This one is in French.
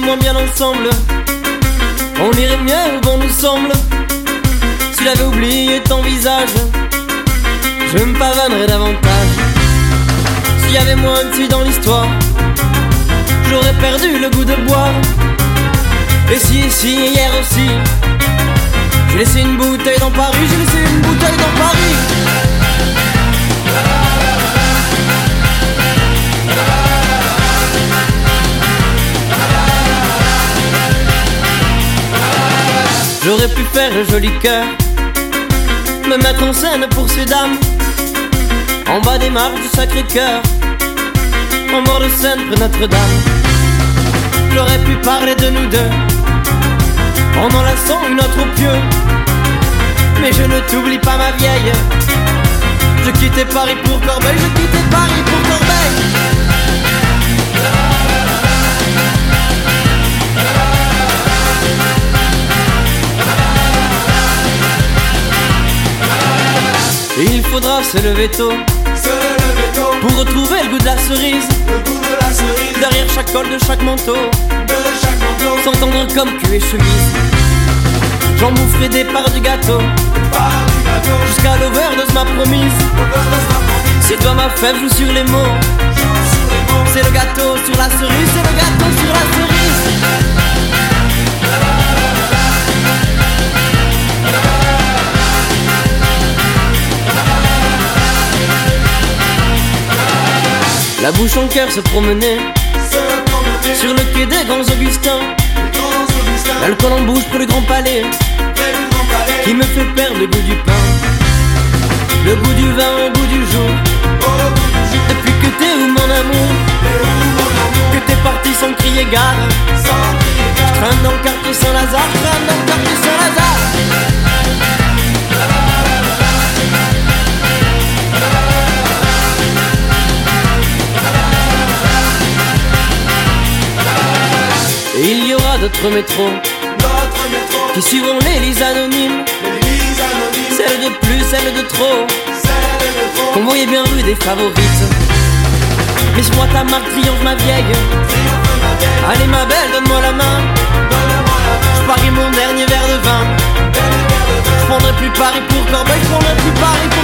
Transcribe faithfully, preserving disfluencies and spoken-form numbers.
moins bien ensemble. On irait mieux où bon nous semble. Si j'avais oublié ton visage, je me pavanerais davantage. S'il y avait moins de filles dans l'histoire, j'aurais perdu le goût de boire. Et si, et si, hier aussi, j'ai laissé une bouteille dans Paris, j'ai laissé une bouteille dans Paris. J'aurais pu faire le joli cœur, me mettre en scène pour ces dames, en bas des marches du Sacré-Cœur, en bord de Seine près Notre-Dame. J'aurais pu parler de nous deux, en enlaçant une autre au pieu. Mais je ne t'oublie pas ma vieille, je quittais Paris pour Corbeil, je quittais Paris pour Corbeil. Il faudra se lever tôt, se lever tôt pour retrouver le goût de la cerise, le goût de la cerise, derrière chaque col de chaque manteau, de chaque manteau, s'entendre comme cul et chemise. J'en boufferai des parts du gâteau, part du gâteau, jusqu'à l'overdose m'a promise. l'overdose m'a promise. Si toi ma fève joue sur les mots, Joue sur les mots, c'est le gâteau sur la cerise, c'est le gâteau sur la cerise. La bouche en cœur se promenait se promener sur le quai des Grands Augustins. les grands Augustins, L'alcool en bouche près du Grand Palais, près du Grand Palais, qui me fait perdre le goût du pain, le goût du vin au bout du jour. au bout du jour, Depuis que t'es où mon amour, et où mon amour, que t'es parti sans crier gare. sans crier gare. Traîne dans le quartier Saint-Lazare, traîne dans le quartier Saint-Lazare. Et il y aura d'autres métros Notre métro, qui suivront les listes anonymes, l'Élise anonyme, celle de plus, celle de trop, celle de trop, qu'on voyait bien rue des favorites. Laisse-moi ta marque, triomphe ma vieille. triomphe ma vieille, Allez ma belle, donne-moi la main. donne-moi la main, Je parie mon dernier verre de vin. dernier verre de vin. Je prendrai plus Paris pour Corbeil, je prendrai plus Paris